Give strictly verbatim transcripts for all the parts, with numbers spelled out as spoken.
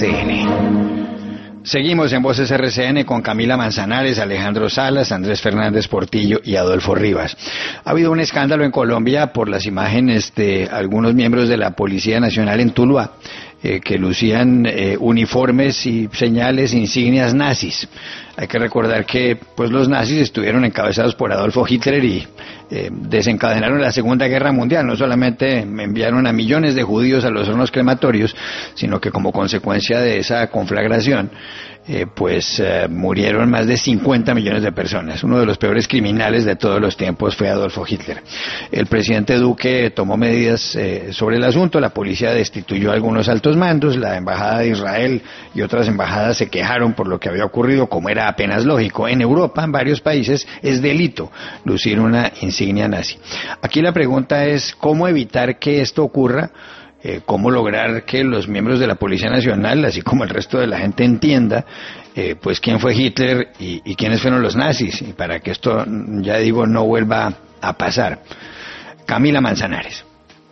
C N. Seguimos en Voces R C N con Camila Manzanares, Alejandro Salas, Andrés Fernández Portillo y Adolfo Rivas. Ha habido un escándalo en Colombia por las imágenes de algunos miembros de la Policía Nacional en Tuluá, eh, que lucían eh, uniformes y señales, insignias nazis. Hay que recordar que pues los nazis estuvieron encabezados por Adolfo Hitler y eh, desencadenaron la Segunda Guerra Mundial. No solamente enviaron a millones de judíos a los hornos crematorios, sino que como consecuencia de esa conflagración, eh, pues eh, murieron más de cincuenta millones de personas. Uno de los peores criminales de todos los tiempos fue Adolfo Hitler. El presidente Duque tomó medidas eh, sobre el asunto. La policía destituyó a algunos altos mandos. La embajada de Israel y otras embajadas se quejaron por lo que había ocurrido, como era apenas lógico. En Europa, en varios países, es delito lucir una insignia nazi. Aquí la pregunta es cómo evitar que esto ocurra, eh, cómo lograr que los miembros de la Policía Nacional, así como el resto de la gente, entienda eh, pues quién fue Hitler y, y quiénes fueron los nazis, y para que esto, ya digo, no vuelva a pasar. Camila Manzanares.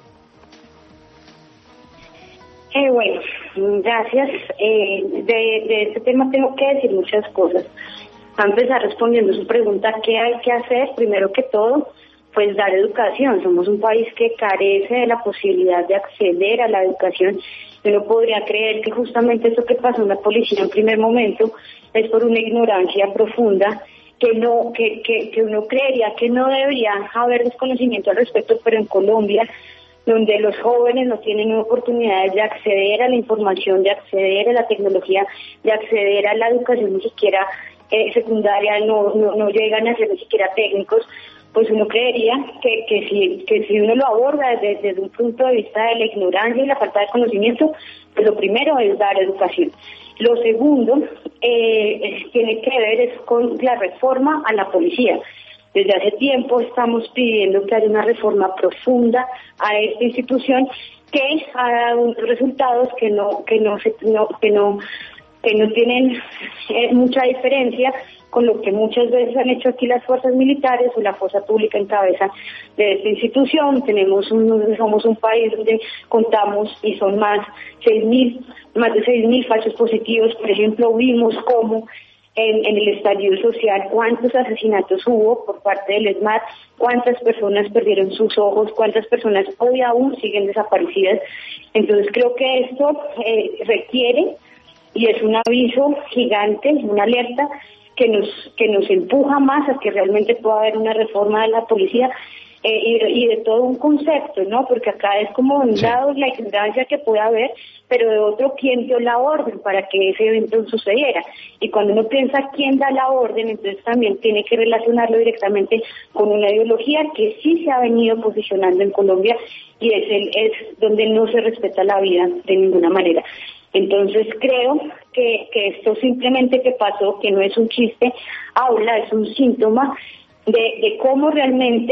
Eh, bueno, gracias. Eh, de, de este tema tengo que decir muchas cosas. A empezar respondiendo su pregunta, ¿qué hay que hacer? Primero que todo, pues dar educación. Somos un país que carece de la posibilidad de acceder a la educación. Uno podría creer que justamente eso que pasó en la policía en primer momento es por una ignorancia profunda, que no, que, que, que uno creería que no debería haber desconocimiento al respecto, pero en Colombia, donde los jóvenes no tienen oportunidades de acceder a la información, de acceder a la tecnología, de acceder a la educación ni siquiera eh, secundaria, no, no, no llegan a ser ni siquiera técnicos, pues uno creería que, que, si, que si uno lo aborda desde, desde un punto de vista de la ignorancia y la falta de conocimiento, pues lo primero es dar educación. Lo segundo eh, es, tiene que ver es con la reforma a la policía. Desde hace tiempo estamos pidiendo que haya una reforma profunda a esta institución que ha dado unos resultados que no que no se, no, que no que no tienen eh, mucha diferencia con lo que muchas veces han hecho aquí las fuerzas militares o la fuerza pública en cabeza de esta institución. Tenemos un, somos un país donde contamos y son más seis mil, más de seis mil falsos positivos. Por ejemplo, vimos cómo En, en el estallido social, cuántos asesinatos hubo por parte del ESMAD, cuántas personas perdieron sus ojos, cuántas personas hoy aún siguen desaparecidas. Entonces creo que esto eh, requiere, y es un aviso gigante, una alerta que nos que nos empuja más a que realmente pueda haber una reforma de la policía eh, y, y de todo un concepto, ¿no? Porque acá es como de un lado la ignorancia que puede haber, pero de otro quién dio la orden para que ese evento sucediera. Y cuando uno piensa quién da la orden, entonces también tiene que relacionarlo directamente con una ideología que sí se ha venido posicionando en Colombia y es el es donde no se respeta la vida de ninguna manera. Entonces creo que, que esto simplemente que pasó, que no es un chiste, habla, es un síntoma de, de cómo realmente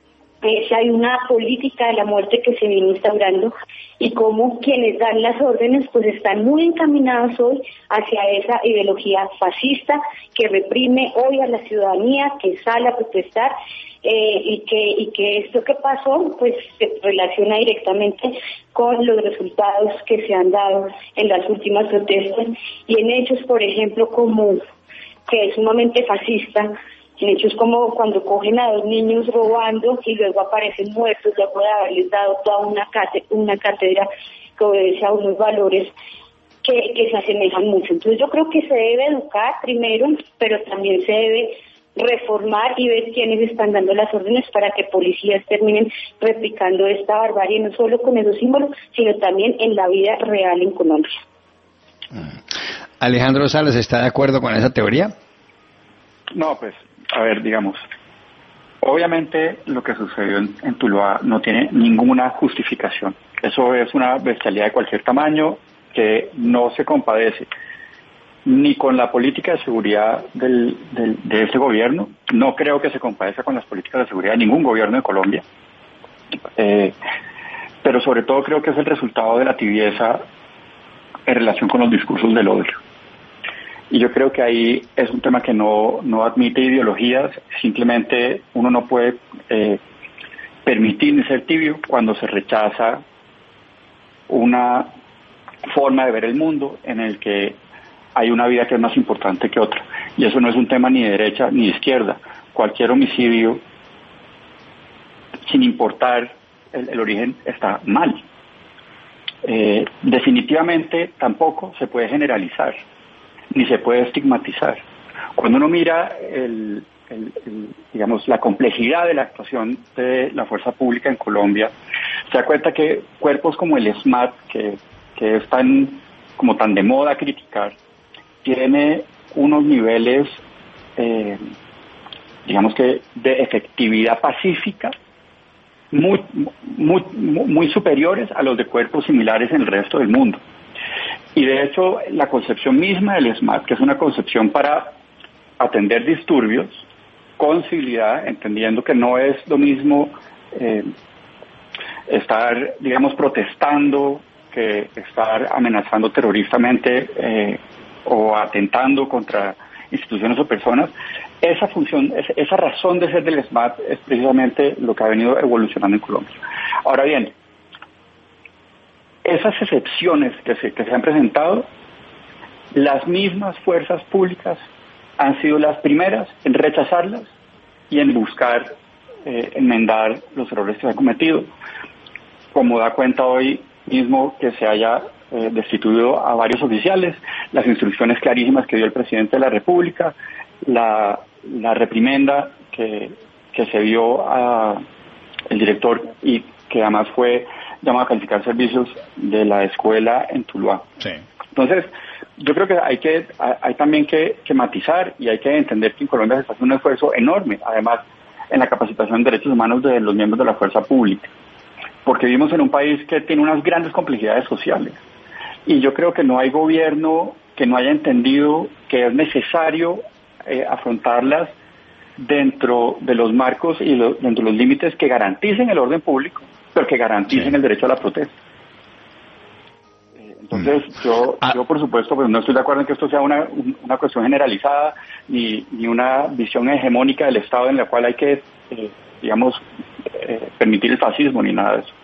eh, si hay una política de la muerte que se viene instaurando y cómo quienes dan las órdenes pues están muy encaminados hoy hacia esa ideología fascista que reprime hoy a la ciudadanía, que sale a protestar eh, y que y que esto que pasó pues se relaciona directamente con los resultados que se han dado en las últimas protestas y en hechos, por ejemplo, como que es sumamente fascista, en hechos como cuando cogen a dos niños robando y luego aparecen muertos luego de haberles dado toda una cátedra, una cátedra que obedece a unos valores que, que se asemejan mucho. Entonces yo creo que se debe educar primero, pero también se debe reformar y ver quiénes están dando las órdenes para que policías terminen replicando esta barbarie, no solo con esos símbolos, sino también en la vida real en Colombia. Alejandro Salas, ¿está de acuerdo con esa teoría? No, pues, a ver, digamos, obviamente lo que sucedió en, en Tuluá no tiene ninguna justificación. Eso es una bestialidad de cualquier tamaño que no se compadece ni con la política de seguridad del, del, de este gobierno. No creo que se compadezca con las políticas de seguridad de ningún gobierno de Colombia. Eh, pero sobre todo creo que es el resultado de la tibieza en relación con los discursos del odio. Y yo creo que ahí es un tema que no, no admite ideologías, simplemente uno no puede eh, permitir ser tibio cuando se rechaza una forma de ver el mundo, en el que hay una vida que es más importante que otra. Y eso no es un tema ni de derecha ni de izquierda. Cualquier homicidio, sin importar el, el origen, está mal. Eh, definitivamente tampoco se puede generalizar, ni se puede estigmatizar. Cuando uno mira el, el, el, digamos, la complejidad de la actuación de la fuerza pública en Colombia, se da cuenta que cuerpos como el SMAT, que, que es tan, como tan de moda criticar, tiene unos niveles, eh, digamos que, de efectividad pacífica muy, muy, muy superiores a los de cuerpos similares en el resto del mundo. Y de hecho, la concepción misma del SMAT, que es una concepción para atender disturbios con civilidad, entendiendo que no es lo mismo eh, estar, digamos, protestando que estar amenazando terroristamente eh, o atentando contra instituciones o personas. Esa función, esa razón de ser del SMAT es precisamente lo que ha venido evolucionando en Colombia. Ahora bien, esas excepciones que se, que se han presentado, las mismas fuerzas públicas han sido las primeras en rechazarlas y en buscar eh, enmendar los errores que se han cometido. Como da cuenta hoy mismo que se haya eh, destituido a varios oficiales, las instrucciones clarísimas que dio el presidente de la República, la, la reprimenda que, que se dio a el director y que además fue llamado a calificar servicios de la escuela en Tuluá. Sí. Entonces, yo creo que hay que hay también que, que matizar y hay que entender que en Colombia se está haciendo un esfuerzo enorme, además, en la capacitación de derechos humanos de los miembros de la fuerza pública, porque vivimos en un país que tiene unas grandes complejidades sociales y yo creo que no hay gobierno que no haya entendido que es necesario eh, afrontarlas dentro de los marcos y lo, dentro de los límites que garanticen el orden público, pero que garanticen sí. el derecho a la protesta. Entonces, yo, ah. yo por supuesto, pues no estoy de acuerdo en que esto sea una, una cuestión generalizada, ni, ni una visión hegemónica del Estado en la cual hay que, eh, digamos, eh, permitir el fascismo, ni nada de eso.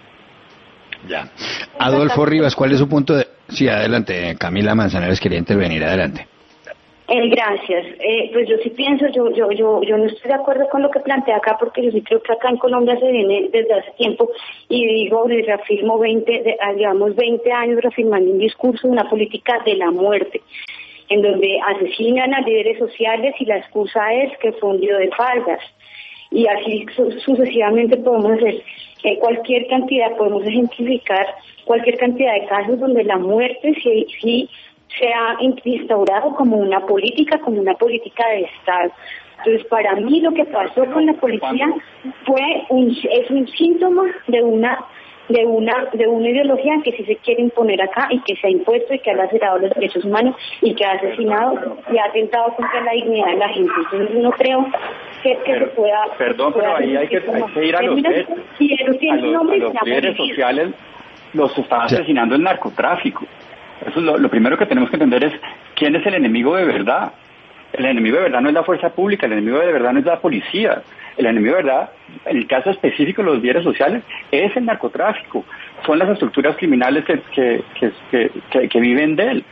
Ya. Adolfo Rivas, ¿cuál es su punto de...? Sí, adelante, Camila Manzanares quería intervenir, adelante. Eh, gracias. Eh, pues yo sí pienso, yo, yo, yo, yo no estoy de acuerdo con lo que plantea acá, porque yo sí creo que acá en Colombia se viene desde hace tiempo, y digo, le reafirmo veinte, de, llevamos veinte años reafirmando un discurso, una política de la muerte, en donde asesinan a líderes sociales y la excusa es que fue un lío de faldas. Y así su, sucesivamente podemos hacer eh, cualquier cantidad, podemos ejemplificar cualquier cantidad de casos donde la muerte sí, sí se ha instaurado como una política, como una política de Estado. Entonces, para mí lo que pasó con la policía fue un, es un síntoma de una de una de una ideología que sí se quiere imponer acá y que se ha impuesto y que ha lacerado los derechos humanos y que ha asesinado y ha atentado contra la dignidad de la gente. Entonces, no creo que, que pero, se pueda... Perdón, pero ahí hay que, hay que ir a los hechos. Si a los, a los líderes sociales los está asesinando el narcotráfico. Eso es lo, lo primero que tenemos que entender es quién es el enemigo de verdad. El enemigo de verdad no es la fuerza pública, el enemigo de verdad no es la policía. El enemigo de verdad, en el caso específico de los líderes sociales, es el narcotráfico. Son las estructuras criminales que, que, que, que, que viven de él.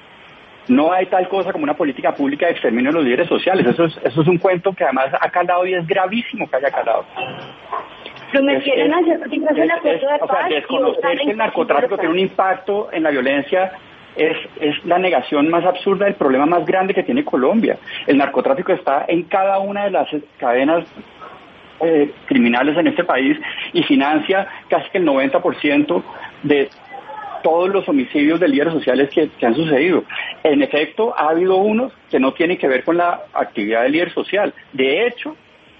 No hay tal cosa como una política pública de exterminio de los líderes sociales. Eso es, eso es un cuento que además ha calado y es gravísimo que haya calado. Prometieron hacer un acuerdo de paz. O sea, desconocer que el narcotráfico tiene un impacto en la violencia es, es la negación más absurda del problema más grande que tiene Colombia. El narcotráfico está en cada una de las cadenas eh, criminales en este país y financia casi que el noventa por ciento de todos los homicidios de líderes sociales que, que han sucedido. En efecto, ha habido unos que no tienen que ver con la actividad del líder social. De hecho,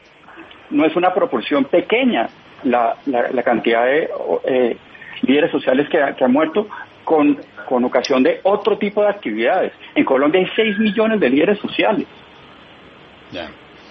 no es una proporción pequeña la, la, la cantidad de eh, líderes sociales que, que han muerto con, con ocasión de otro tipo de actividades. En Colombia hay seis millones de líderes sociales. Yeah.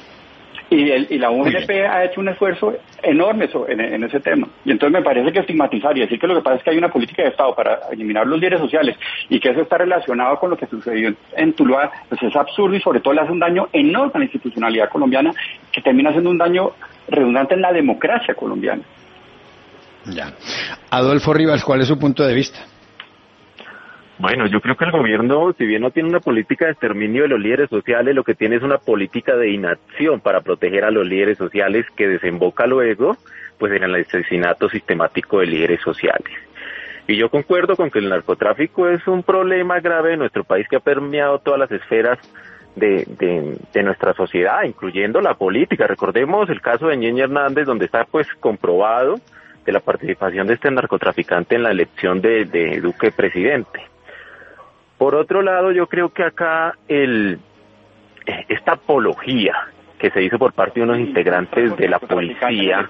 Y, el, y la U N P ha hecho un esfuerzo enorme en, en ese tema. Y entonces me parece que estigmatizar y decir que lo que pasa es que hay una política de Estado para eliminar los líderes sociales y que eso está relacionado con lo que sucedió en Tuluá, pues es absurdo y sobre todo le hace un daño enorme a la institucionalidad colombiana que termina haciendo un daño redundante en la democracia colombiana. Ya. Adolfo Rivas, ¿cuál es su punto de vista? Bueno, yo creo que el gobierno, si bien no tiene una política de exterminio de los líderes sociales, lo que tiene es una política de inacción para proteger a los líderes sociales que desemboca luego pues en el asesinato sistemático de líderes sociales. Y yo concuerdo con que el narcotráfico es un problema grave de nuestro país que ha permeado todas las esferas de, de, de nuestra sociedad, incluyendo la política. Recordemos el caso de Ñeñe Hernández, donde está pues comprobado de la participación de este narcotraficante en la elección de, de Duque presidente. Por otro lado, yo creo que acá el esta apología que se hizo por parte de unos integrantes de la policía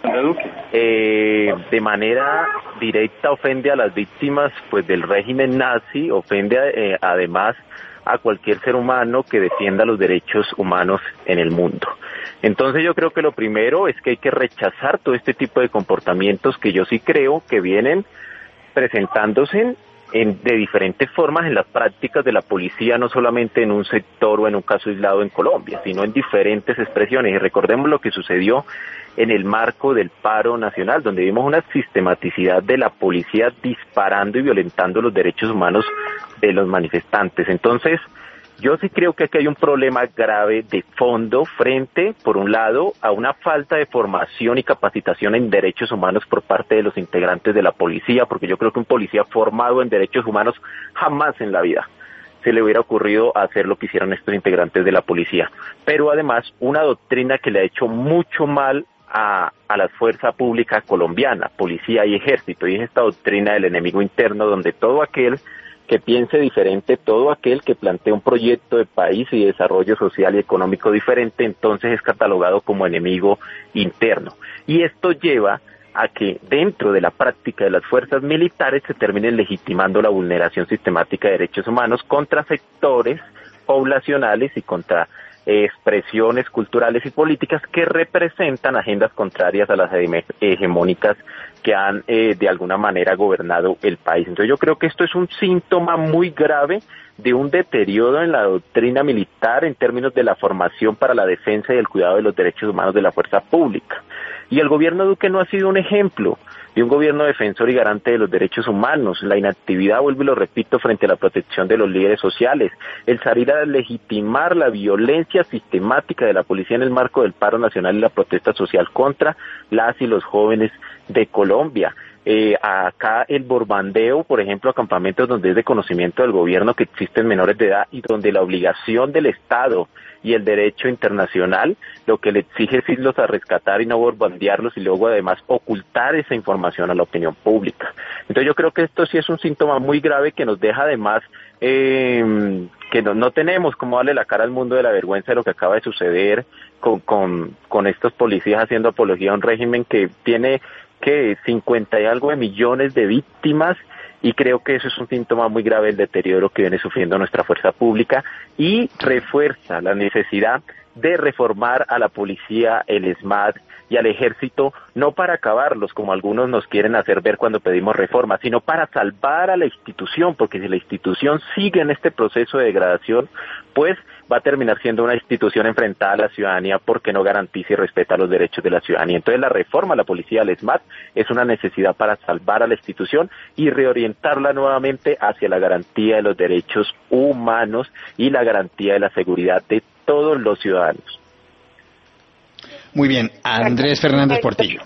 eh, de manera directa ofende a las víctimas pues del régimen nazi, ofende eh, además a cualquier ser humano que defienda los derechos humanos en el mundo. Entonces yo creo que lo primero es que hay que rechazar todo este tipo de comportamientos que yo sí creo que vienen presentándose en, de diferentes formas en las prácticas de la policía, no solamente en un sector o en un caso aislado en Colombia, sino en diferentes expresiones. Y recordemos lo que sucedió en el marco del paro nacional, donde vimos una sistematicidad de la policía disparando y violentando los derechos humanos de los manifestantes. Entonces, yo sí creo que aquí hay un problema grave de fondo frente, por un lado, a una falta de formación y capacitación en derechos humanos por parte de los integrantes de la policía, porque yo creo que un policía formado en derechos humanos jamás en la vida se le hubiera ocurrido hacer lo que hicieron estos integrantes de la policía. Pero además, una doctrina que le ha hecho mucho mal a, a la fuerza pública colombiana, policía y ejército, y es esta doctrina del enemigo interno, donde todo aquel que piense diferente, todo aquel que plantee un proyecto de país y desarrollo social y económico diferente, entonces es catalogado como enemigo interno. Y esto lleva a que dentro de la práctica de las fuerzas militares se termine legitimando la vulneración sistemática de derechos humanos contra sectores poblacionales y contra eh, expresiones culturales y políticas que representan agendas contrarias a las hegemónicas que han eh, de alguna manera gobernado el país. Entonces yo creo que esto es un síntoma muy grave de un deterioro en la doctrina militar en términos de la formación para la defensa y el cuidado de los derechos humanos de la fuerza pública. Y el gobierno Duque no ha sido un ejemplo de un gobierno defensor y garante de los derechos humanos. La inactividad, vuelvo y lo repito, frente a la protección de los líderes sociales, el salir a legitimar la violencia sistemática de la policía en el marco del paro nacional y la protesta social contra las y los jóvenes de Colombia. Eh, acá el bombardeo, por ejemplo, a campamentos donde es de conocimiento del gobierno que existen menores de edad y donde la obligación del Estado y el derecho internacional lo que le exige es irlos a rescatar y no bombardearlos y luego además ocultar esa información a la opinión pública. Entonces yo creo que esto sí es un síntoma muy grave que nos deja además eh, que no, no tenemos cómo darle la cara al mundo de la vergüenza de lo que acaba de suceder con, con, con estos policías haciendo apología a un régimen que tiene que cincuenta y algo de millones de víctimas, y creo que eso es un síntoma muy grave del deterioro que viene sufriendo nuestra fuerza pública y refuerza la necesidad de reformar a la policía, el ESMAD y al ejército, no para acabarlos como algunos nos quieren hacer ver cuando pedimos reforma, sino para salvar a la institución, porque si la institución sigue en este proceso de degradación, pues va a terminar siendo una institución enfrentada a la ciudadanía porque no garantiza y respeta los derechos de la ciudadanía. Entonces la reforma a la policía, al ESMAD, es una necesidad para salvar a la institución y reorientarla nuevamente hacia la garantía de los derechos humanos y la garantía de la seguridad de todos los ciudadanos. Muy bien, Andrés Fernández Portillo.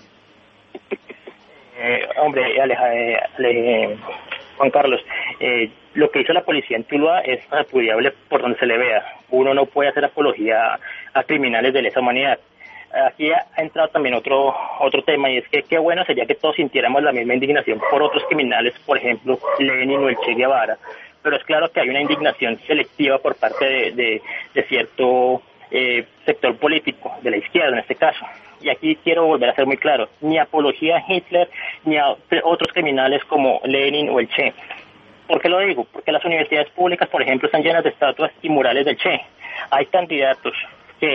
Eh, hombre, Aleja, eh, Ale, Juan Carlos, eh, lo que hizo la policía en Tuluá es repudiable por donde se le vea. Uno no puede hacer apología a criminales de lesa humanidad. Aquí ha entrado también otro otro tema, y es que qué bueno sería que todos sintiéramos la misma indignación por otros criminales, por ejemplo, Lenin o el Che Guevara, pero es claro que hay una indignación selectiva por parte de, de, de cierto eh, sector político, de la izquierda en este caso. Y aquí quiero volver a ser muy claro, ni apología a Hitler, ni a otros criminales como Lenin o el Che. ¿Por qué lo digo? Porque las universidades públicas, por ejemplo, están llenas de estatuas y murales del Che. Hay candidatos que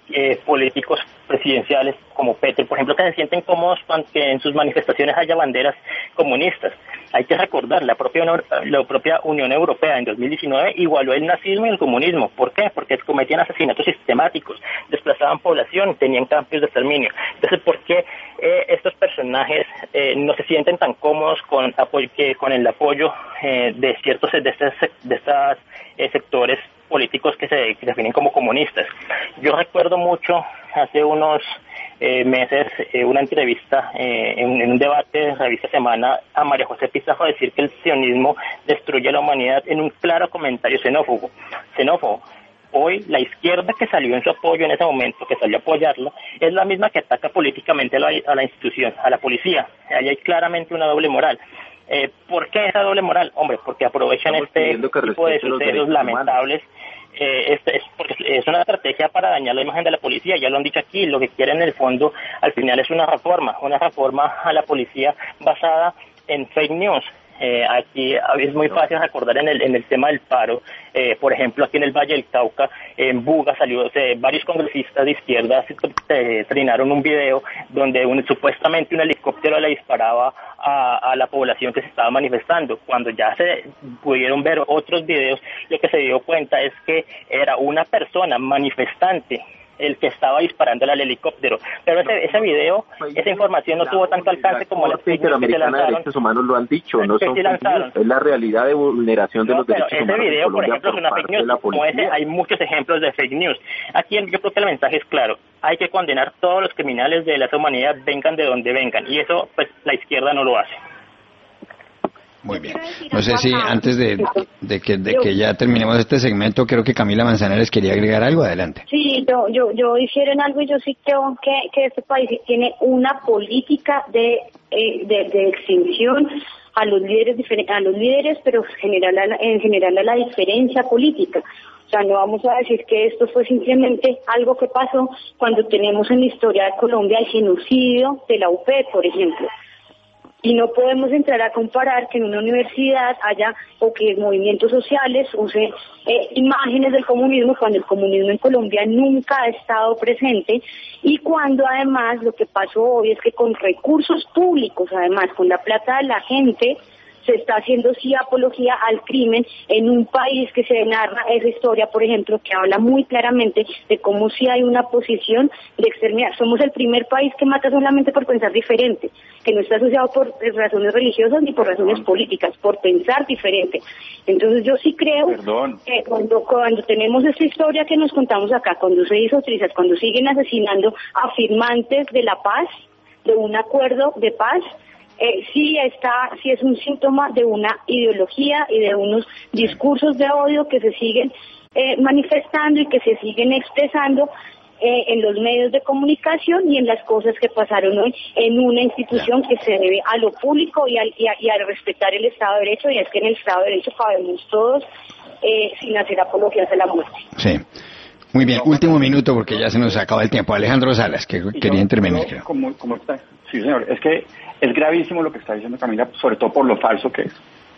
eh, políticos presidenciales como Petro, por ejemplo, que se sienten cómodos que en sus manifestaciones haya banderas comunistas. Hay que recordar, la propia, la propia Unión Europea en dos mil diecinueve igualó el nazismo y el comunismo. ¿Por qué? Porque cometían asesinatos sistemáticos, desplazaban población, tenían campos de exterminio. Entonces, ¿por qué eh, estos personajes eh, no se sienten tan cómodos con, apoyo, que, con el apoyo eh, de ciertos de estas, de estas eh, sectores políticos que se, que se definen como comunistas? Yo recuerdo mucho hace unos eh, meses eh, una entrevista eh, en, en un debate de Revista Semana a María José Pizarro decir que el sionismo destruye a la humanidad en un claro comentario xenófobo. xenófobo. Hoy la izquierda que salió en su apoyo en ese momento, que salió a apoyarlo, es la misma que ataca políticamente a la, a la institución, a la policía. Ahí hay claramente una doble moral. Eh, ¿Por qué esa doble moral? Hombre, porque aprovechan Estamos este tipo de sucesos lamentables. Eh, es, es, porque es una estrategia para dañar la imagen de la policía, ya lo han dicho aquí. Lo que quieren en el fondo al final es una reforma, una reforma a la policía basada en fake news. Eh, aquí es muy fácil recordar en el en el tema del paro, eh, por ejemplo, aquí en el Valle del Cauca, en Buga, salió eh, varios congresistas de izquierda eh, trinaron un video donde un, supuestamente un helicóptero le disparaba a, a la población que se estaba manifestando. Cuando ya se pudieron ver otros videos, lo que se dio cuenta es que era una persona manifestante el que estaba disparando al helicóptero. Pero ese, ese video, esa información no tuvo tanto alcance como las que se lanzaron. De derechos humanos lo han dicho, no son fake news, es la realidad de vulneración de no, los derechos humanos. Ese video, por ejemplo, es una fake news. Como ese, hay muchos ejemplos de fake news. Aquí yo creo que el mensaje es claro. Hay que condenar todos los criminales de la humanidad, vengan de donde vengan. Y eso, pues, la izquierda no lo hace. Muy bien. No sé si antes de, de, que, de que ya terminemos este segmento, creo que Camila Manzanares quería agregar algo. Adelante. Sí, yo yo yo hiciera algo y yo sí creo que, que este país tiene una política de, eh, de, de extinción a los líderes a los líderes, pero general a la, en general a la diferencia política. O sea, no vamos a decir que esto fue simplemente algo que pasó cuando tenemos en la historia de Colombia el genocidio de la U P, por ejemplo. Y no podemos entrar a comparar que en una universidad haya o que movimientos sociales usen eh, imágenes del comunismo cuando el comunismo en Colombia nunca ha estado presente y cuando además lo que pasó hoy es que con recursos públicos, además con la plata de la gente, se está haciendo sí apología al crimen en un país que se narra esa historia, por ejemplo, que habla muy claramente de cómo sí hay una posición de exterminar. Somos el primer país que mata solamente por pensar diferente, que no está asociado por razones religiosas ni por razones políticas, por pensar diferente. Entonces yo sí creo Perdón. que cuando, cuando tenemos esta historia que nos contamos acá, cuando se hizo utilizar, cuando siguen asesinando a firmantes de la paz, de un acuerdo de paz, Eh, sí está, sí es un síntoma de una ideología y de unos discursos de odio que se siguen eh, manifestando y que se siguen expresando eh, en los medios de comunicación y en las cosas que pasaron hoy en una institución que se debe a lo público y, al, y, a, y a respetar el Estado de Derecho, y es que en el Estado de Derecho cabemos todos eh, sin hacer apologías de la muerte. Sí. Muy bien, último minuto porque ya se nos acaba el tiempo. Alejandro Salas, que quería yo, intervenir. Yo, como, como está, sí, señor, es que es gravísimo lo que está diciendo Camila, sobre todo por lo falso que es.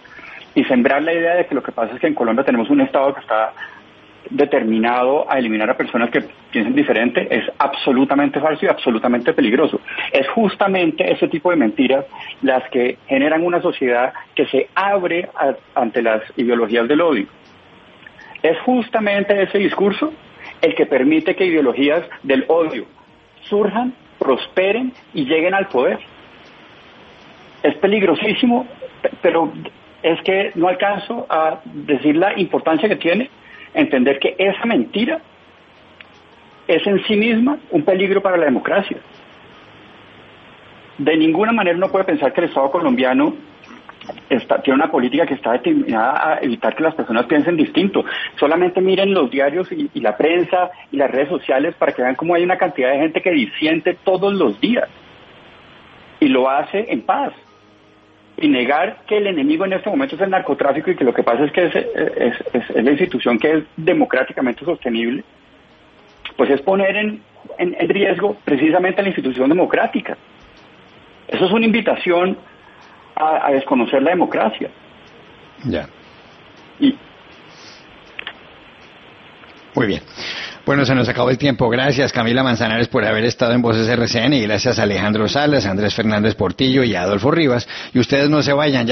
Y sembrar la idea de que lo que pasa es que en Colombia tenemos un Estado que está determinado a eliminar a personas que piensen diferente es absolutamente falso y absolutamente peligroso. Es justamente ese tipo de mentiras las que generan una sociedad que se abre a, ante las ideologías del odio. Es justamente ese discurso el que permite que ideologías del odio surjan, prosperen y lleguen al poder. Es peligrosísimo, pero es que no alcanzo a decir la importancia que tiene entender que esa mentira es en sí misma un peligro para la democracia. De ninguna manera uno puede pensar que el Estado colombiano Está, tiene una política que está determinada a evitar que las personas piensen distinto. Solamente miren los diarios y, y la prensa y las redes sociales para que vean cómo hay una cantidad de gente que disiente todos los días y lo hace en paz. Y negar que el enemigo en este momento es el narcotráfico y que lo que pasa es que es, es, es, es la institución que es democráticamente sostenible, pues es poner en, en, en riesgo precisamente la institución democrática. Eso es una invitación A, a desconocer la democracia. Ya. Y... Muy bien. Bueno, se nos acabó el tiempo. Gracias, Camila Manzanares, por haber estado en Voces R C N y gracias a Alejandro Salas, Andrés Fernández Portillo y Adolfo Rivas. Y ustedes no se vayan.